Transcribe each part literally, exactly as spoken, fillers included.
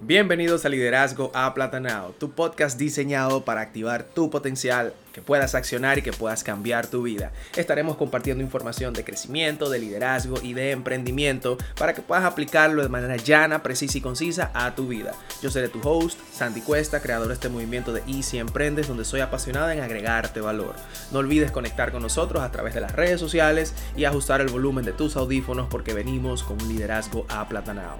Bienvenidos a Liderazgo Aplatanado, tu podcast diseñado para activar tu potencial, que puedas accionar y que puedas cambiar tu vida. Estaremos compartiendo información de crecimiento, de liderazgo y de emprendimiento para que puedas aplicarlo de manera llana, precisa y concisa a tu vida. Yo seré tu host, Sandy Cuesta, creador de este movimiento de Easy Emprendes, donde soy apasionada en agregarte valor. No olvides conectar con nosotros a través de las redes sociales y ajustar el volumen de tus audífonos porque venimos con un liderazgo aplatanado.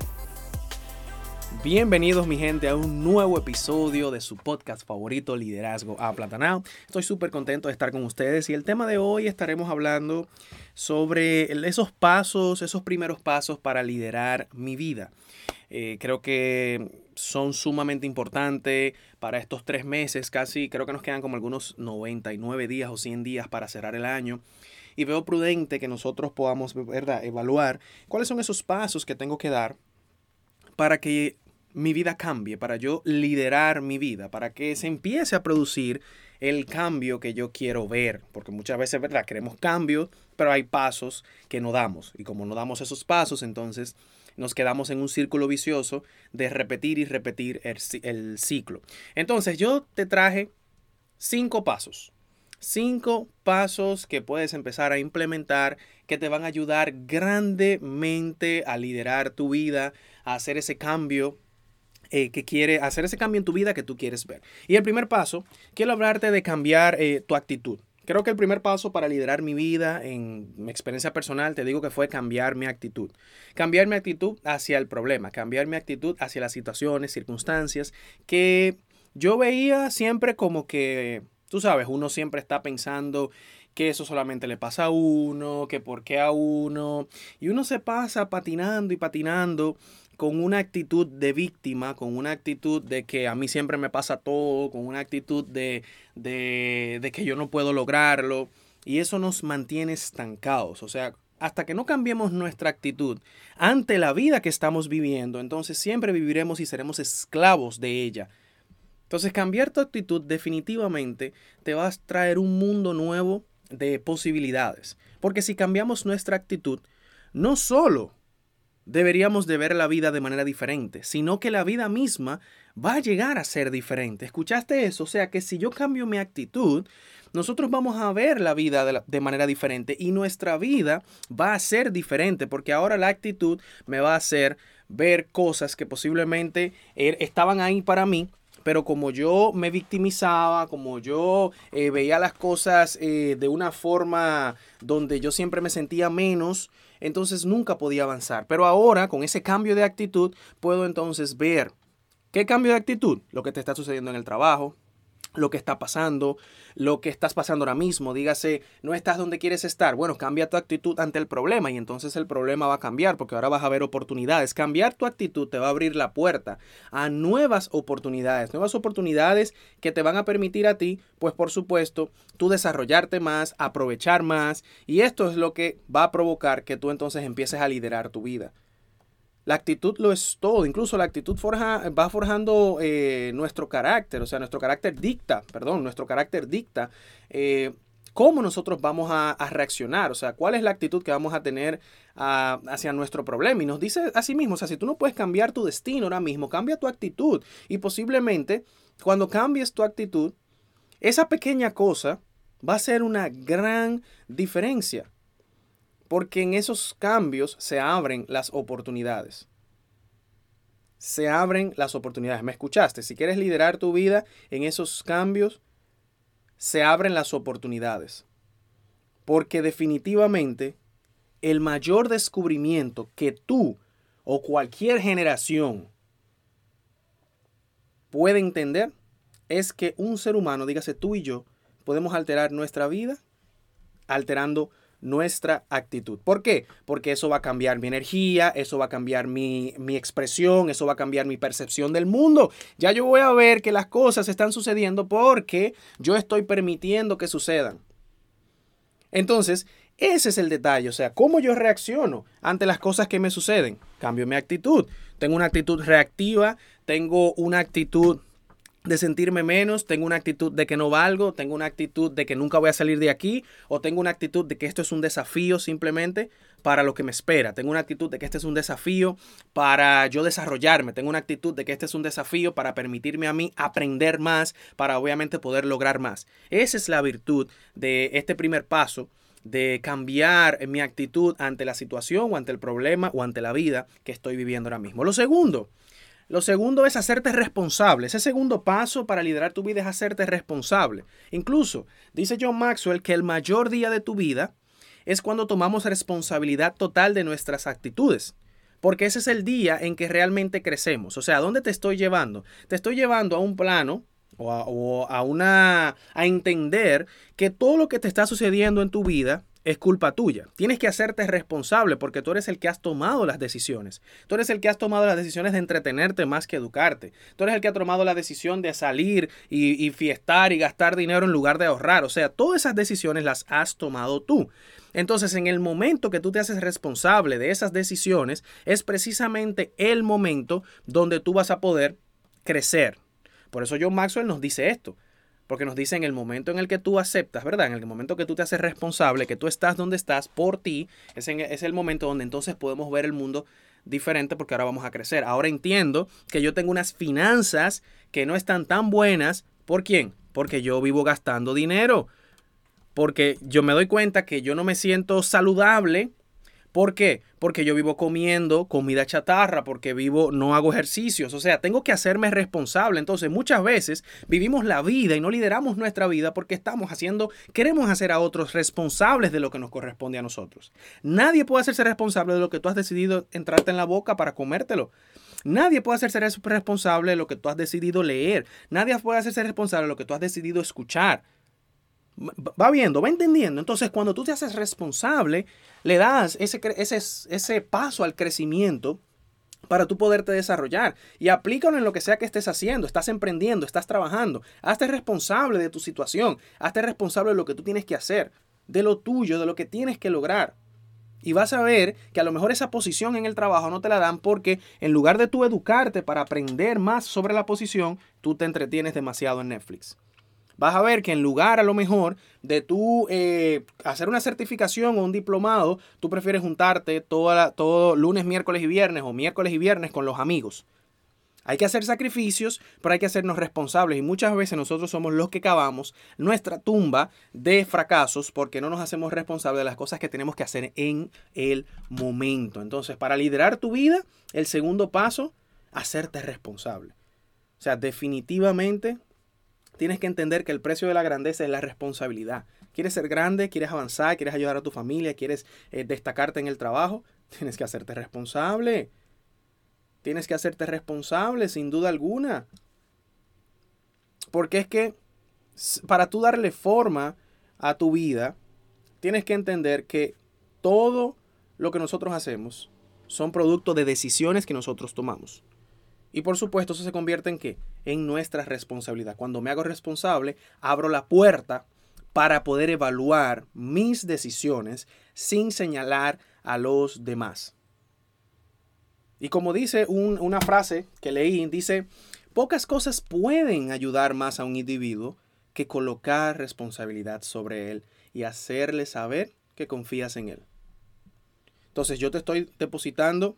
Bienvenidos mi gente a un nuevo episodio de su podcast favorito, Liderazgo Aplatanado. Estoy súper contento de estar con ustedes y el tema de hoy estaremos hablando sobre esos pasos, esos primeros pasos para liderar mi vida. Eh, creo que son sumamente importantes para estos tres meses, casi creo que nos quedan como algunos noventa y nueve días o cien días para cerrar el año. Y veo prudente que nosotros podamos, ¿verdad?, evaluar cuáles son esos pasos que tengo que dar para que mi vida cambie, para yo liderar mi vida, para que se empiece a producir el cambio que yo quiero ver. Porque muchas veces, ¿verdad?, queremos cambios, pero hay pasos que no damos. Y como no damos esos pasos, entonces nos quedamos en un círculo vicioso de repetir y repetir el, el ciclo. Entonces yo te traje cinco pasos. Cinco pasos que puedes empezar a implementar que te van a ayudar grandemente a liderar tu vida, a hacer ese cambio eh, que quiere, hacer ese cambio en tu vida que tú quieres ver. Y el primer paso, quiero hablarte de cambiar eh, tu actitud. Creo que el primer paso para liderar mi vida, en mi experiencia personal, te digo que fue cambiar mi actitud. Cambiar mi actitud hacia el problema, cambiar mi actitud hacia las situaciones, circunstancias que yo veía siempre como que, tú sabes, uno siempre está pensando que eso solamente le pasa a uno, que por qué a uno. Y uno se pasa patinando y patinando con una actitud de víctima, con una actitud de que a mí siempre me pasa todo, con una actitud de, de, de que yo no puedo lograrlo. Y eso nos mantiene estancados. O sea, hasta que no cambiemos nuestra actitud ante la vida que estamos viviendo, entonces siempre viviremos y seremos esclavos de ella. Entonces, cambiar tu actitud definitivamente te va a traer un mundo nuevo de posibilidades. Porque si cambiamos nuestra actitud, no solo deberíamos de ver la vida de manera diferente, sino que la vida misma va a llegar a ser diferente. ¿Escuchaste eso? O sea, que si yo cambio mi actitud, nosotros vamos a ver la vida de, la, de manera diferente y nuestra vida va a ser diferente, porque ahora la actitud me va a hacer ver cosas que posiblemente er, estaban ahí para mí, pero como yo me victimizaba, como yo eh, veía las cosas eh, de una forma donde yo siempre me sentía menos, entonces nunca podía avanzar. Pero ahora, con ese cambio de actitud, puedo entonces ver. ¿Qué cambio de actitud? Lo que te está sucediendo en el trabajo, lo que está pasando, lo que estás pasando ahora mismo. Dígase, no estás donde quieres estar. Bueno, cambia tu actitud ante el problema y entonces el problema va a cambiar porque ahora vas a ver oportunidades. Cambiar tu actitud te va a abrir la puerta a nuevas oportunidades, nuevas oportunidades que te van a permitir a ti, pues por supuesto, tú desarrollarte más, aprovechar más, y esto es lo que va a provocar que tú entonces empieces a liderar tu vida. La actitud lo es todo, incluso la actitud forja, va forjando eh, nuestro carácter, o sea, nuestro carácter dicta, perdón, nuestro carácter dicta eh, cómo nosotros vamos a, a reaccionar, o sea, cuál es la actitud que vamos a tener a, hacia nuestro problema. Y nos dice así mismo, o sea, si tú no puedes cambiar tu destino ahora mismo, cambia tu actitud. Y posiblemente cuando cambies tu actitud, esa pequeña cosa va a ser una gran diferencia. Porque en esos cambios se abren las oportunidades. Se abren las oportunidades. ¿Me escuchaste? Si quieres liderar tu vida en esos cambios, se abren las oportunidades. Porque definitivamente el mayor descubrimiento que tú o cualquier generación puede entender es que un ser humano, dígase tú y yo, podemos alterar nuestra vida alterando nuestra actitud. ¿Por qué? Porque eso va a cambiar mi energía, eso va a cambiar mi, mi expresión, eso va a cambiar mi percepción del mundo. Ya yo voy a ver que las cosas están sucediendo porque yo estoy permitiendo que sucedan. Entonces, ese es el detalle, o sea, cómo yo reacciono ante las cosas que me suceden. Cambio mi actitud. Tengo una actitud reactiva, tengo una actitud de sentirme menos, tengo una actitud de que no valgo, tengo una actitud de que nunca voy a salir de aquí, o tengo una actitud de que esto es un desafío simplemente. para lo que me espera. Tengo una actitud de que este es un desafío para yo desarrollarme. Tengo una actitud de que este es un desafío para permitirme a mí aprender más, para obviamente poder lograr más. Esa es la virtud de este primer paso, de cambiar mi actitud ante la situación o ante el problema o ante la vida que estoy viviendo ahora mismo. Lo segundo, lo segundo es hacerte responsable. Ese segundo paso para liderar tu vida es hacerte responsable. Incluso dice John Maxwell que el mayor día de tu vida es cuando tomamos responsabilidad total de nuestras actitudes. Porque ese es el día en que realmente crecemos. O sea, ¿a dónde te estoy llevando? Te estoy llevando a un plano o a, o a una a entender que todo lo que te está sucediendo en tu vida es culpa tuya. Tienes que hacerte responsable porque tú eres el que has tomado las decisiones. Tú eres el que has tomado las decisiones de entretenerte más que educarte. Tú eres el que ha tomado la decisión de salir y, y fiestar y gastar dinero en lugar de ahorrar. O sea, todas esas decisiones las has tomado tú. Entonces, en el momento que tú te haces responsable de esas decisiones, es precisamente el momento donde tú vas a poder crecer. Por eso John Maxwell nos dice esto. Porque nos dice en el momento en el que tú aceptas, ¿verdad? En el momento que tú te haces responsable, que tú estás donde estás por ti, es, en, es el momento donde entonces podemos ver el mundo diferente porque ahora vamos a crecer. Ahora entiendo que yo tengo unas finanzas que no están tan buenas. ¿Por quién? Porque yo vivo gastando dinero. Porque yo me doy cuenta que yo no me siento saludable. ¿Por qué? Porque yo vivo comiendo comida chatarra, porque vivo, no hago ejercicios. O sea, tengo que hacerme responsable. Entonces, muchas veces vivimos la vida y no lideramos nuestra vida porque estamos haciendo, queremos hacer a otros responsables de lo que nos corresponde a nosotros. Nadie puede hacerse responsable de lo que tú has decidido entrarte en la boca para comértelo. Nadie puede hacerse responsable de lo que tú has decidido leer. Nadie puede hacerse responsable de lo que tú has decidido escuchar. Va viendo, va entendiendo. Entonces, cuando tú te haces responsable, le das ese, ese, ese paso al crecimiento para tú poderte desarrollar. Y aplícalo en lo que sea que estés haciendo. Estás emprendiendo, estás trabajando. Hazte responsable de tu situación. Hazte responsable de lo que tú tienes que hacer, de lo tuyo, de lo que tienes que lograr. Y vas a ver que a lo mejor esa posición en el trabajo no te la dan porque en lugar de tú educarte para aprender más sobre la posición, tú te entretienes demasiado en Netflix. Vas a ver que en lugar a lo mejor de tú eh, hacer una certificación o un diplomado, tú prefieres juntarte toda la, todo lunes, miércoles y viernes o miércoles y viernes con los amigos. Hay que hacer sacrificios, pero hay que hacernos responsables. Y muchas veces nosotros somos los que cavamos nuestra tumba de fracasos porque no nos hacemos responsables de las cosas que tenemos que hacer en el momento. Entonces, para liderar tu vida, el segundo paso, hacerte responsable. O sea, definitivamente tienes que entender que el precio de la grandeza es la responsabilidad. ¿Quieres ser grande? ¿Quieres avanzar? ¿Quieres ayudar a tu familia? ¿Quieres eh, destacarte en el trabajo? Tienes que hacerte responsable. Tienes que hacerte responsable, sin duda alguna. Porque es que para tú darle forma a tu vida, tienes que entender que todo lo que nosotros hacemos son producto de decisiones que nosotros tomamos. Y por supuesto, eso se convierte en ¿qué? En nuestra responsabilidad. Cuando me hago responsable, abro la puerta para poder evaluar mis decisiones sin señalar a los demás. Y como dice un, una frase que leí, dice, pocas cosas pueden ayudar más a un individuo que colocar responsabilidad sobre él y hacerle saber que confías en él. Entonces yo te estoy depositando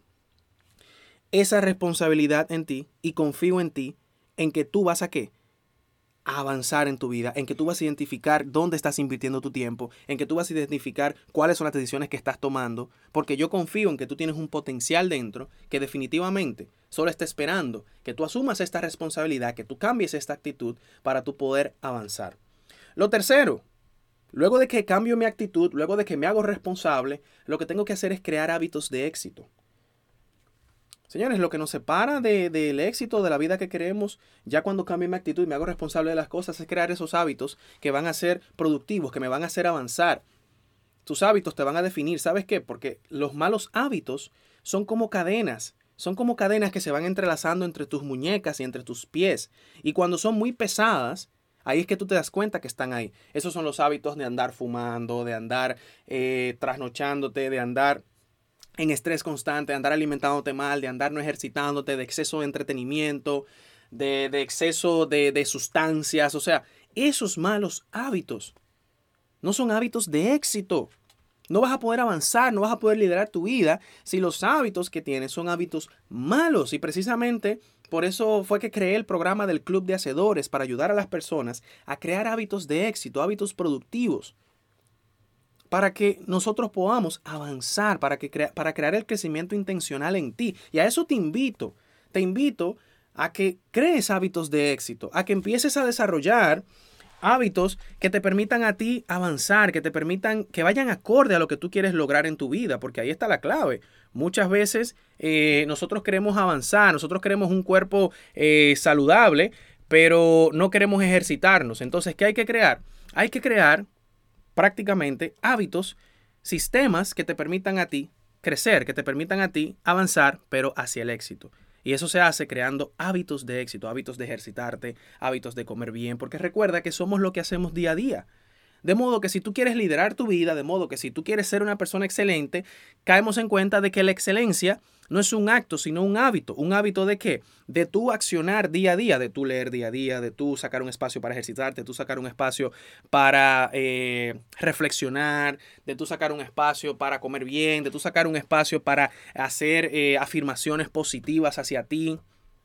esa responsabilidad en ti y confío en ti, en que tú vas a ¿qué? A avanzar en tu vida, en que tú vas a identificar dónde estás invirtiendo tu tiempo, en que tú vas a identificar cuáles son las decisiones que estás tomando, porque yo confío en que tú tienes un potencial dentro que definitivamente solo está esperando que tú asumas esta responsabilidad, que tú cambies esta actitud para tú poder avanzar. Lo tercero, luego de que cambio mi actitud, luego de que me hago responsable, lo que tengo que hacer es crear hábitos de éxito. Señores, lo que nos separa de, del éxito de la vida que queremos, ya cuando cambio mi actitud y me hago responsable de las cosas, es crear esos hábitos que van a ser productivos, que me van a hacer avanzar. Tus hábitos te van a definir. ¿Sabes qué? Porque los malos hábitos son como cadenas. Son como cadenas que se van entrelazando entre tus muñecas y entre tus pies. Y cuando son muy pesadas, ahí es que tú te das cuenta que están ahí. Esos son los hábitos de andar fumando, de andar eh, trasnochándote, de andar en estrés constante, de andar alimentándote mal, de andar no ejercitándote, de exceso de entretenimiento, de, de exceso de, de sustancias. O sea, esos malos hábitos no son hábitos de éxito. No vas a poder avanzar, no vas a poder liderar tu vida si los hábitos que tienes son hábitos malos. Y precisamente por eso fue que creé el programa del Club de Hacedores para ayudar a las personas a crear hábitos de éxito, hábitos productivos, para que nosotros podamos avanzar, para, que crea, para crear el crecimiento intencional en ti. Y a eso te invito, te invito a que crees hábitos de éxito, a que empieces a desarrollar hábitos que te permitan a ti avanzar, que te permitan, que vayan acorde a lo que tú quieres lograr en tu vida, porque ahí está la clave. Muchas veces eh, nosotros queremos avanzar, nosotros queremos un cuerpo eh, saludable, pero no queremos ejercitarnos. Entonces, ¿qué hay que crear? Hay que crear prácticamente hábitos, sistemas que te permitan a ti crecer, que te permitan a ti avanzar, pero hacia el éxito. Y eso se hace creando hábitos de éxito, hábitos de ejercitarte, hábitos de comer bien, porque recuerda que somos lo que hacemos día a día. De modo que si tú quieres liderar tu vida, de modo que si tú quieres ser una persona excelente, caemos en cuenta de que la excelencia no es un acto, sino un hábito. ¿Un hábito de qué? De tú accionar día a día, de tú leer día a día, de tú sacar un espacio para ejercitarte, de tú sacar un espacio para eh, reflexionar, de tú sacar un espacio para comer bien, de tú sacar un espacio para hacer eh, afirmaciones positivas hacia ti.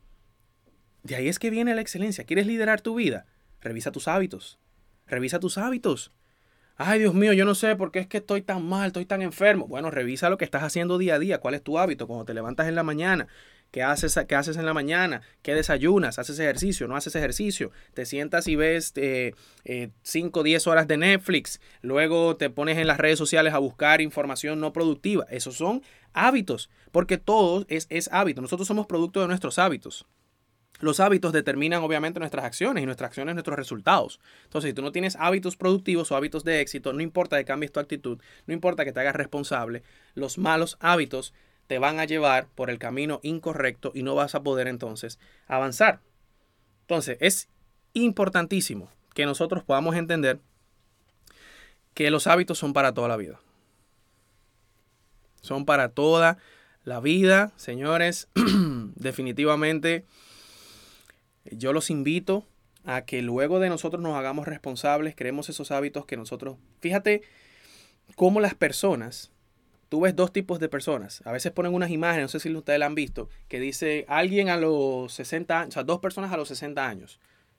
De ahí es que viene la excelencia. ¿Quieres liderar tu vida? Revisa tus hábitos. Revisa tus hábitos. Ay, Dios mío, yo no sé por qué es que estoy tan mal, estoy tan enfermo. Bueno, revisa lo que estás haciendo día a día. ¿Cuál es tu hábito? Cuando te levantas en la mañana, ¿qué haces, qué haces en la mañana? ¿Qué desayunas? ¿Haces ejercicio? ¿No haces ejercicio? Te sientas y ves eh, eh, cinco o diez horas de Netflix. Luego te pones en las redes sociales a buscar información no productiva. Esos son hábitos, porque todo es, es hábito. Nosotros somos producto de nuestros hábitos. Los hábitos determinan obviamente nuestras acciones y nuestras acciones nuestros resultados. Entonces, si tú no tienes hábitos productivos o hábitos de éxito, no importa que cambies tu actitud, no importa que te hagas responsable, los malos hábitos te van a llevar por el camino incorrecto y no vas a poder entonces avanzar. Entonces, es importantísimo que nosotros podamos entender que los hábitos son para toda la vida. Son para toda la vida, señores. Definitivamente. Yo los invito a que luego de nosotros nos hagamos responsables, creemos esos hábitos que nosotros... Fíjate cómo las personas, tú ves dos tipos de personas. A veces ponen unas imágenes, no sé si ustedes la han visto, que dice alguien a los sesenta años, o sea, dos personas a los sesenta años.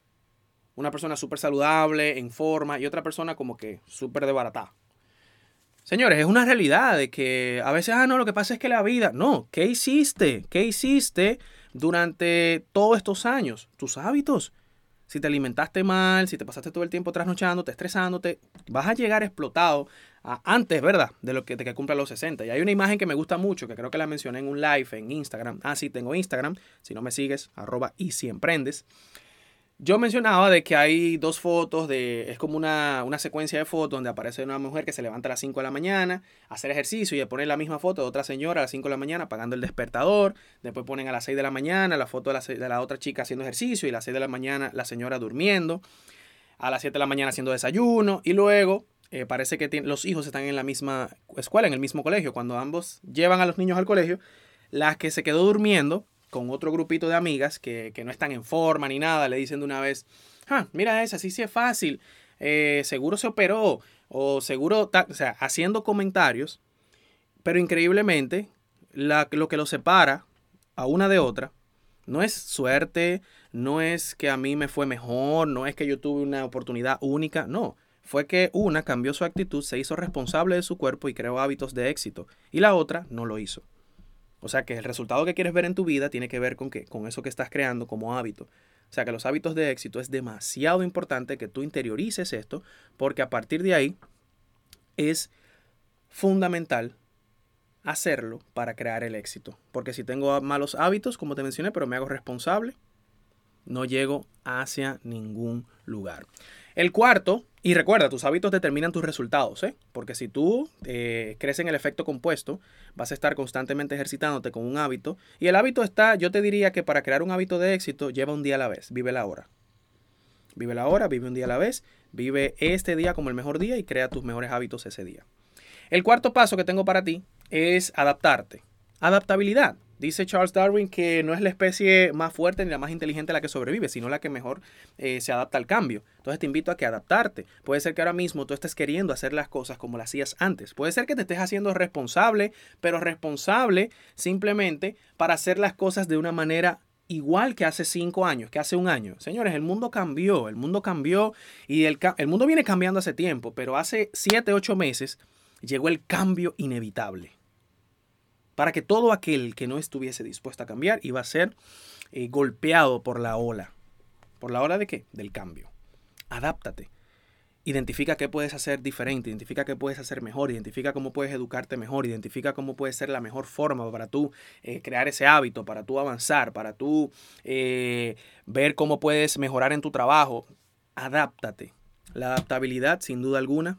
Una persona súper saludable, en forma, y otra persona como que súper desbaratada. Señores, es una realidad de que a veces, ah, no, lo que pasa es que la vida... No, ¿qué hiciste? ¿Qué hiciste durante todos estos años? Tus hábitos. Si te alimentaste mal, si te pasaste todo el tiempo trasnochándote, estresándote, vas a llegar explotado a, antes, ¿verdad? De lo que, de que cumpla los sesenta. Y hay una imagen que me gusta mucho, que creo que la mencioné en un live en Instagram. Ah, sí, tengo Instagram. Si no me sigues, arroba y si emprendes. Yo mencionaba de que hay dos fotos, de es como una, una secuencia de fotos donde aparece una mujer que se levanta a las cinco de la mañana a hacer ejercicio y pone la misma foto de otra señora a las cinco de la mañana apagando el despertador. Después ponen a las seis de la mañana la foto de la, de la otra chica haciendo ejercicio y a las seis de la mañana la señora durmiendo. A las siete de la mañana haciendo desayuno y luego eh, parece que tiene, los hijos están en la misma escuela, en el mismo colegio. Cuando ambos llevan a los niños al colegio, la que se quedó durmiendo con otro grupito de amigas que, que no están en forma ni nada, le dicen de una vez, ah, mira esa, sí, sí es fácil, eh, seguro se operó, o seguro, ta-", o sea, haciendo comentarios, pero increíblemente, la, lo que los separa a una de otra, no es suerte, no es que a mí me fue mejor, no es que yo tuve una oportunidad única, no, fue que una cambió su actitud, se hizo responsable de su cuerpo y creó hábitos de éxito, y la otra no lo hizo. O sea que el resultado que quieres ver en tu vida tiene que ver con, ¿qué? Con eso que estás creando como hábito. O sea que los hábitos de éxito es demasiado importante que tú interiorices esto, porque a partir de ahí es fundamental hacerlo para crear el éxito. Porque si tengo malos hábitos, como te mencioné, pero me hago responsable, no llego hacia ningún lugar. El cuarto, y recuerda, tus hábitos determinan tus resultados, ¿eh? Porque si tú eh, crees en el efecto compuesto, vas a estar constantemente ejercitándote con un hábito. Y el hábito está, yo te diría que para crear un hábito de éxito, lleva un día a la vez, vive la hora. Vive la hora, vive un día a la vez, vive este día como el mejor día y crea tus mejores hábitos ese día. El cuarto paso que tengo para ti es adaptarte. Adaptabilidad. Dice Charles Darwin que no es la especie más fuerte ni la más inteligente la que sobrevive, sino la que mejor eh, se adapta al cambio. Entonces te invito a que adaptarte. Puede ser que ahora mismo tú estés queriendo hacer las cosas como las hacías antes. Puede ser que te estés haciendo responsable, pero responsable simplemente para hacer las cosas de una manera igual que hace cinco años, que hace un año. Señores, el mundo cambió, el mundo cambió y el, el mundo viene cambiando hace tiempo, pero hace siete, ocho meses llegó el cambio inevitable. Para que todo aquel que no estuviese dispuesto a cambiar iba a ser eh, golpeado por la ola. ¿Por la ola de qué? Del cambio. Adáptate. Identifica qué puedes hacer diferente, identifica qué puedes hacer mejor, identifica cómo puedes educarte mejor, identifica cómo puede ser la mejor forma para tú eh, crear ese hábito, para tú avanzar, para tú eh, ver cómo puedes mejorar en tu trabajo. Adáptate. La adaptabilidad, sin duda alguna,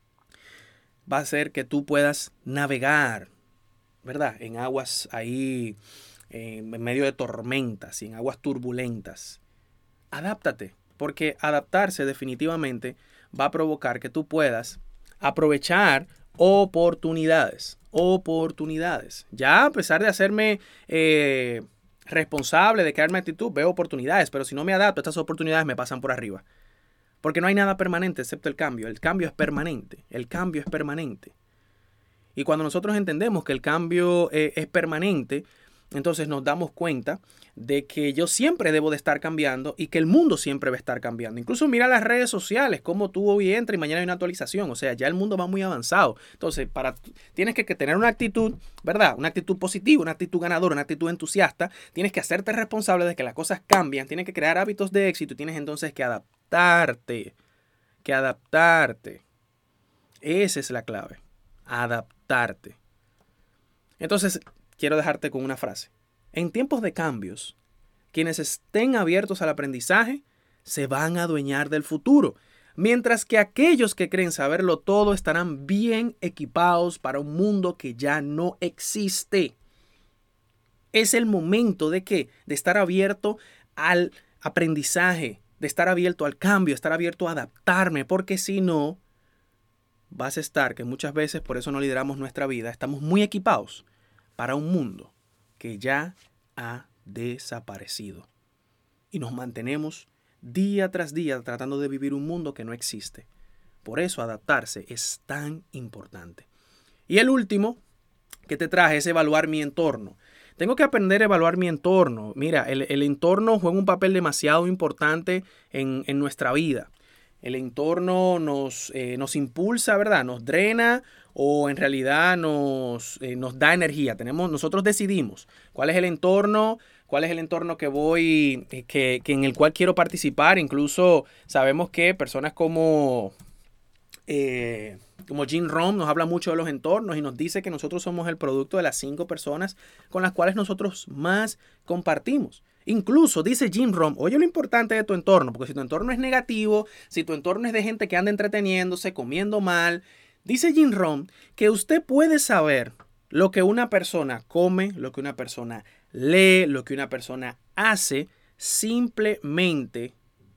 va a hacer que tú puedas navegar, ¿verdad? En aguas ahí, eh, en medio de tormentas y en aguas turbulentas. Adáptate, porque adaptarse definitivamente va a provocar que tú puedas aprovechar oportunidades. Oportunidades. Ya a pesar de hacerme eh, responsable de crear mi actitud, veo oportunidades, pero si no me adapto, estas oportunidades me pasan por arriba. Porque no hay nada permanente excepto el cambio. El cambio es permanente. El cambio es permanente. Y cuando nosotros entendemos que el cambio eh, es permanente, entonces nos damos cuenta de que yo siempre debo de estar cambiando y que el mundo siempre va a estar cambiando. Incluso mira las redes sociales, cómo tú hoy entras y mañana hay una actualización. O sea, ya el mundo va muy avanzado. Entonces, para, tienes que, que tener una actitud, ¿verdad? Una actitud positiva, una actitud ganadora, una actitud entusiasta. Tienes que hacerte responsable de que las cosas cambian. Tienes que crear hábitos de éxito y tienes entonces que adaptarte. Que adaptarte. Esa es la clave. Adaptarte. Entonces, quiero dejarte con una frase. En tiempos de cambios, quienes estén abiertos al aprendizaje se van a adueñar del futuro, mientras que aquellos que creen saberlo todo estarán bien equipados para un mundo que ya no existe. Es el momento de ¿qué? De estar abierto al aprendizaje, de estar abierto al cambio, de estar abierto a adaptarme, porque si no, vas a estar, que muchas veces por eso no lideramos nuestra vida, estamos muy equipados para un mundo que ya ha desaparecido. Y nos mantenemos día tras día tratando de vivir un mundo que no existe. Por eso adaptarse es tan importante. Y el último que te traje es evaluar mi entorno. Tengo que aprender a evaluar mi entorno. Mira, el, el entorno juega un papel demasiado importante en, en nuestra vida. El entorno nos, eh, nos impulsa, ¿verdad? Nos drena o en realidad nos, eh, nos da energía. Tenemos, nosotros decidimos cuál es el entorno, cuál es el entorno que voy, eh, que, que en el cual quiero participar. Incluso sabemos que personas como, eh, como Jim Rohn nos habla mucho de los entornos y nos dice que nosotros somos el producto de las cinco personas con las cuales nosotros más compartimos. Incluso dice Jim Rohn, oye lo importante de tu entorno, porque si tu entorno es negativo, si tu entorno es de gente que anda entreteniéndose, comiendo mal, dice Jim Rohn que usted puede saber lo que una persona come, lo que una persona lee, lo que una persona hace, simplemente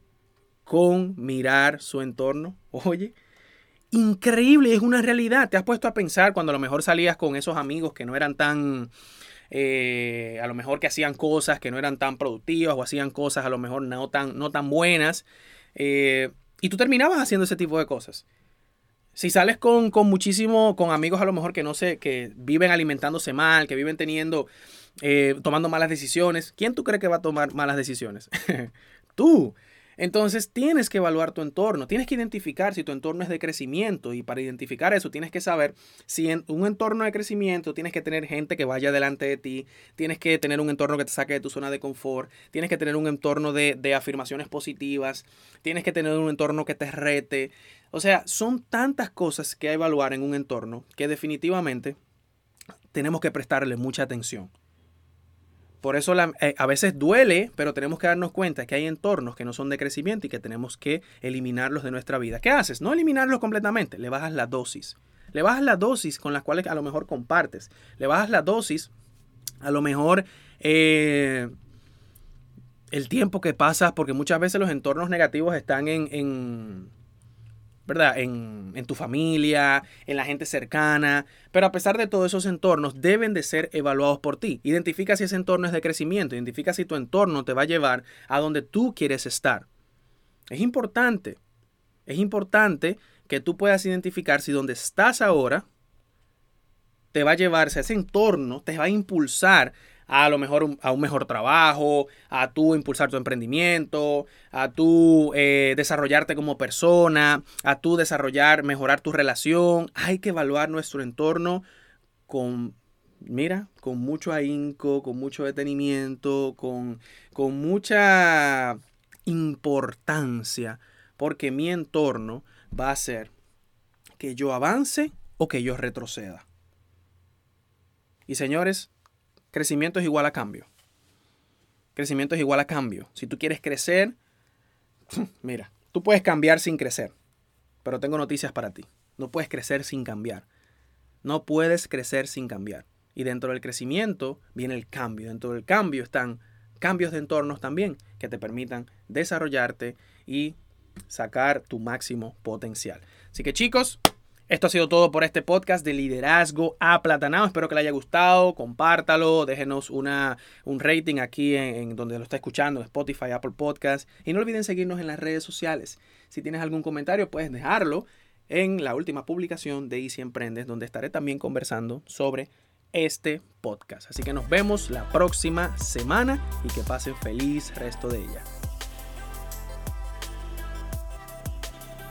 con mirar su entorno. Oye, increíble, es una realidad. ¿Te has puesto a pensar cuando a lo mejor salías con esos amigos que no eran tan... Eh, a lo mejor que hacían cosas que no eran tan productivas o hacían cosas a lo mejor no tan, no tan buenas eh, y tú terminabas haciendo ese tipo de cosas? Si sales con, con muchísimo, con amigos a lo mejor que no sé, que viven alimentándose mal, que viven teniendo, eh, tomando malas decisiones, ¿quién tú crees que va a tomar malas decisiones? Tú. Entonces tienes que evaluar tu entorno, tienes que identificar si tu entorno es de crecimiento y para identificar eso tienes que saber si en un entorno de crecimiento tienes que tener gente que vaya delante de ti, tienes que tener un entorno que te saque de tu zona de confort, tienes que tener un entorno de, de afirmaciones positivas, tienes que tener un entorno que te rete. O sea, son tantas cosas que hay que evaluar en un entorno que definitivamente tenemos que prestarle mucha atención. Por eso la, eh, a veces duele, pero tenemos que darnos cuenta que hay entornos que no son de crecimiento y que tenemos que eliminarlos de nuestra vida. ¿Qué haces? No eliminarlos completamente, le bajas la dosis. Le bajas la dosis con las cuales a lo mejor compartes. Le bajas la dosis, a lo mejor eh, el tiempo que pasas, porque muchas veces los entornos negativos están en, en ¿verdad? En, en tu familia, en la gente cercana. Pero a pesar de todos esos entornos, deben de ser evaluados por ti. Identifica si ese entorno es de crecimiento. Identifica si tu entorno te va a llevar a donde tú quieres estar. Es importante. Es importante que tú puedas identificar si donde estás ahora te va a llevarse a ese entorno, te va a impulsar a lo mejor un, a un mejor trabajo, a tú impulsar tu emprendimiento, a tú eh, desarrollarte como persona, a tú desarrollar, mejorar tu relación. Hay que evaluar nuestro entorno con, mira, con mucho ahínco, con mucho detenimiento, con, con mucha importancia, porque mi entorno va a hacer que yo avance o que yo retroceda. Y señores, crecimiento es igual a cambio. Crecimiento es igual a cambio. Si tú quieres crecer, mira, tú puedes cambiar sin crecer. Pero tengo noticias para ti. No puedes crecer sin cambiar. No puedes crecer sin cambiar. Y dentro del crecimiento viene el cambio. Dentro del cambio están cambios de entornos también que te permitan desarrollarte y sacar tu máximo potencial. Así que chicos, esto ha sido todo por este podcast de liderazgo aplatanado. Espero que le haya gustado. Compártalo. Déjenos una, un rating aquí en, en donde lo está escuchando, en Spotify, Apple Podcast. Y no olviden seguirnos en las redes sociales. Si tienes algún comentario, puedes dejarlo en la última publicación de Easy Emprendes, donde estaré también conversando sobre este podcast. Así que nos vemos la próxima semana y que pasen feliz resto de ella.